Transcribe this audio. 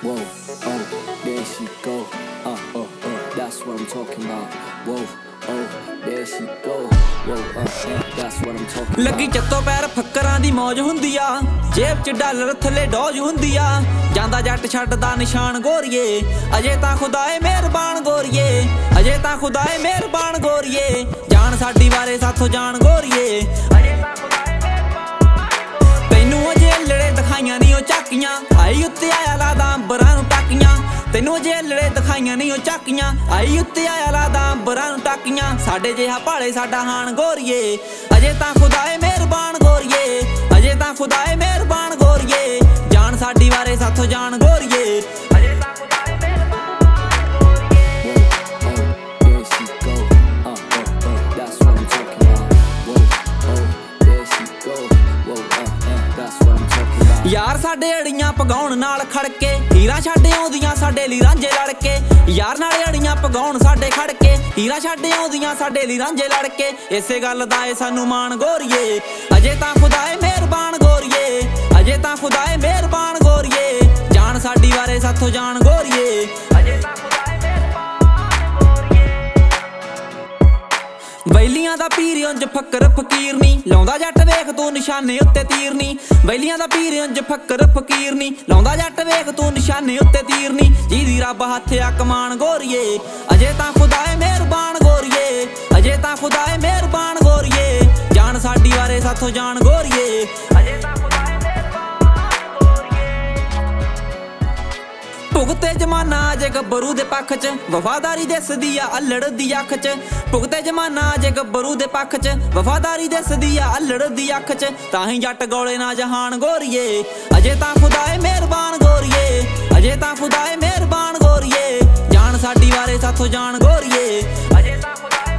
Whoa, oh, there she go. That's what I'm talking about. Whoa, oh, there she go. Whoa, that's what I'm talking about. ਲੱਗੀ ਚੱਤੋ ਪੈਰ ਫੱਕਰਾਂ ਦੀ ਮੌਜ ਹੁੰਦੀ ਆ, ਜੇਬ 'ਚ ਡਾਲਰ ਥੱਲੇ ਡੋਜ ਹੁੰਦੀ ਆ। ਜਾਂਦਾ ਜੱਟ ਛੱਡਦਾ ਨਿਸ਼ਾਨ ਗੋਰੀਏ, ਅਜੇ ਤਾਂ ਖੁਦਾ ਏ ਮਿਹਰਬਾਨ ਗੋਰੀਏ, ਅਜੇ ਤਾਂ ਖੁਦਾ ਏ ਮਿਹਰਬਾਨ ਗੋਰੀਏ। ਜਾਣ ਸਾਡੀ ਬਾਰੇ ਸਾਥੋਂ ਜਾਣ ਗੋਰੀਏ, ਅਜੇ ਤਾਂ ਖੁਦਾ ਏ ਮਿਹਰਬਾਨ। ਤੈਨੂੰ ਅਜੇ ਲੜੇ ਦਿਖਾਈਆਂ ਨੀ ਉਹ ਝਾਕੀਆਂ, ਆਈ ਉੱਤੇ ਆਇਆ ਲਾਦਾ ਅੰਬਰਾਂ ਨੂੰ ਟਾਕੀਆਂ। ਤੈਨੂੰ ਅਜੇ ਲੜੇ ਦਿਖਾਈਆਂ ਨੀ ਉਹ ਝਾਕੀਆਂ, ਆਈ ਉੱਤੇ ਆਇਆ ਲਾਦਾ ਅੰਬਰਾਂ ਨੂੰ ਟਾਕੀਆਂ। ਸਾਡੇ ਜਿਹਾ ਭਾਲੇ ਸਾਡਾ ਹਾਣ ਗੋਰੀਏ, ਅਜੇ ਤਾਂ ਖੁਦਾ ਏ ਮਿਹਰਬਾਨ ਗੋਰੀਏ, ਅਜੇ ਤਾਂ ਖੁਦਾ ਏ ਮਿਹਰਬਾਨ ਗੋਰੀਏ। ਜਾਣ ਸਾਡੀ ਬਾਰੇ ਸਾਥੋਂ ਜਾਣ ਗੋਰੀਏ, ਅਜੇ ਤਾਂ ਖੁਦਾ ਏ ਮਿਹਰਬਾਨ ਗੋਰੀਏ। There she go. That's what I'm talking about. Whoa, oh, there she go. Whoa, that's what I'm talking about. ਯਾਰ ਸਾਡੇ ਅੜੀਆਂ ਪਗਾਉਣ ਨਾਲ ਖੜਕੇ, ਹੀਰਾ ਛੱਡ ਆਉਂਦੀਆਂ ਸਾਡੇ ਲਈ ਰਾਂਝੇ ਲੜ ਕੇ। ਯਾਰ ਨਾਲ ਅੜੀਆਂ ਪਗਾਉਣ ਸਾਡੇ ਖੜ ਕੇ, ਹੀਰਾ ਛੱਡ ਆਉਂਦੀਆਂ ਸਾਡੇ ਲਈ ਰਾਂਝੇ ਲੜ ਕੇ। ਇਸੇ ਗੱਲ ਦਾ ਏ ਸਾਨੂੰ ਮਾਣ ਗੋਰੀਏ, ਅਜੇ ਤਾਂ ਖੁਦਾ ਏ ਮਿਹਰਬਾਨ ਗੋਰੀਏ, ਅਜੇ ਤਾਂ ਖੁਦਾ ਏ ਮਿਹਰਬਾਨ ਗੋਰੀਏ। ਜਾਣ ਸਾਡੀ ਬਾਰੇ ਸਾਥੋਂ ਜਾਣ ਗੋਰੀਏ, ਅਜੇ ਤਾਂ ਖੁਦਾ ਏ ਮਿਹਰਬਾਨ ਗੋਰੀਏ। ਵੈਲੀਆਂ ਦਾ ਪੀਰ ਉਂਝ ਫੱਕਰ ਫਕੀਰ ਨੀ, ਲਾਉਂਦਾ ਜੱਟ ਵੇਖ ਤੂੰ ਨਿਸ਼ਾਨੇ ਉੱਤੇ ਤੀਰ ਨੀ। ਵੈਲੀਆਂ ਦਾ ਪੀਰ ਉਂਝ ਫੱਕਰ ਫਕੀਰ ਨੀ, ਲਾਉਂਦਾ ਜੱਟ ਵੇਖ ਤੂੰ ਨਿਸ਼ਾਨੇ ਉੱਤੇ ਤੀਰ ਨੀ। ਜਿਹਦੀ ਰੱਬ ਹੱਥ ਆ ਕਮਾਨ ਗੋਰੀਏ, ਅਜੇ ਤਾਂ ਖੁਦਾ ਏ ਮਿਹਰਬਾਨ ਗੋਰੀਏ, ਅਜੇ ਤਾਂ ਖੁਦਾ ਏ ਮਿਹਰਬਾਨ ਗੋਰੀਏ। ਜਾਣ ਸਾਡੀ ਬਾਰੇ ਸਾਥੋਂ ਜਾਣ ਗੋਰੀਏ, ਅਜੇ ਤਾਂ ਖੁਦਾ ਏ ਮਿਹਰਬਾਨ ਗੋਰੀਏ। ਭੁਗਤੇ ਜਮਾਨਾ ਅਜੇ ਗੱਭਰੂ ਦੇ ਪੱਖ 'ਚ, ਵਫਾਦਾਰੀ ਦਿਸਦੀ ਆ ਅਲੜ ਦੀ ਅੱਖ 'ਚ। ਭੁਗਤੇ ਜਮਾਨਾ ਅਜੇ ਗੱਭਰੂ ਦੇ ਪੱਖ 'ਚ, ਵਫਾਦਾਰੀ ਦਿਸਦੀ ਆ ਅਲੜ ਦੀ ਅੱਖ 'ਚ। ਤਾਂ ਹੀ ਜੱਟ ਗੋਲੇ ਨਾ ਜਹਾਨ ਗੋਰੀਏ, ਅਜੇ ਤਾਂ ਖੁਦਾ ਏ ਮਿਹਰਬਾਨ ਗੋਰੀਏ, ਅਜੇ ਤਾਂ ਖੁਦਾ ਏ ਮਿਹਰਬਾਨ ਗੋਰੀਏ। ਜਾਣ ਸਾਡੀ ਬਾਰੇ ਸਾਥੋਂ ਜਾਣ ਗੋਰੀਏ, ਅਜੇ ਤਾਂ ਖੁਦਾ